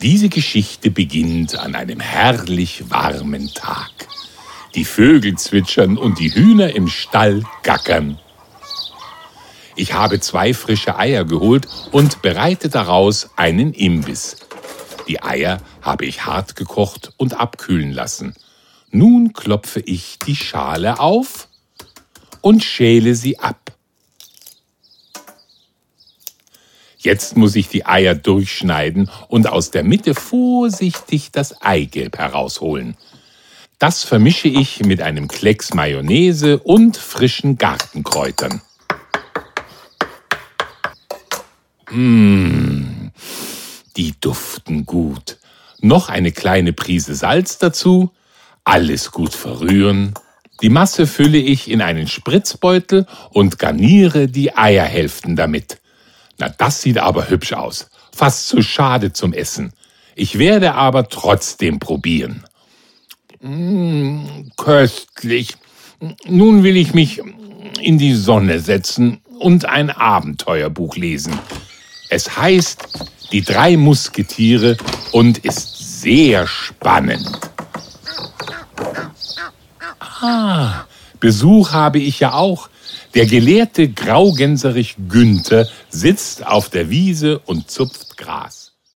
Diese Geschichte beginnt an einem herrlich warmen Tag. Die Vögel zwitschern und die Hühner im Stall gackern. Ich habe 2 frische Eier geholt und bereite daraus einen Imbiss. Die Eier habe ich hart gekocht und abkühlen lassen. Nun klopfe ich die Schale auf und schäle sie ab. Jetzt muss ich die Eier durchschneiden und aus der Mitte vorsichtig das Eigelb herausholen. Das vermische ich mit einem Klecks Mayonnaise und frischen Gartenkräutern. Die duften gut. Noch eine kleine Prise Salz dazu. Alles gut verrühren. Die Masse fülle ich in einen Spritzbeutel und garniere die Eierhälften damit. Na, das sieht aber hübsch aus. Fast zu schade zum Essen. Ich werde aber trotzdem probieren. Köstlich. Nun will ich mich in die Sonne setzen und ein Abenteuerbuch lesen. Es heißt Die 3 Musketiere und ist sehr spannend. Besuch habe ich ja auch. Der gelehrte Graugänserich Günther sitzt auf der Wiese und zupft Gras.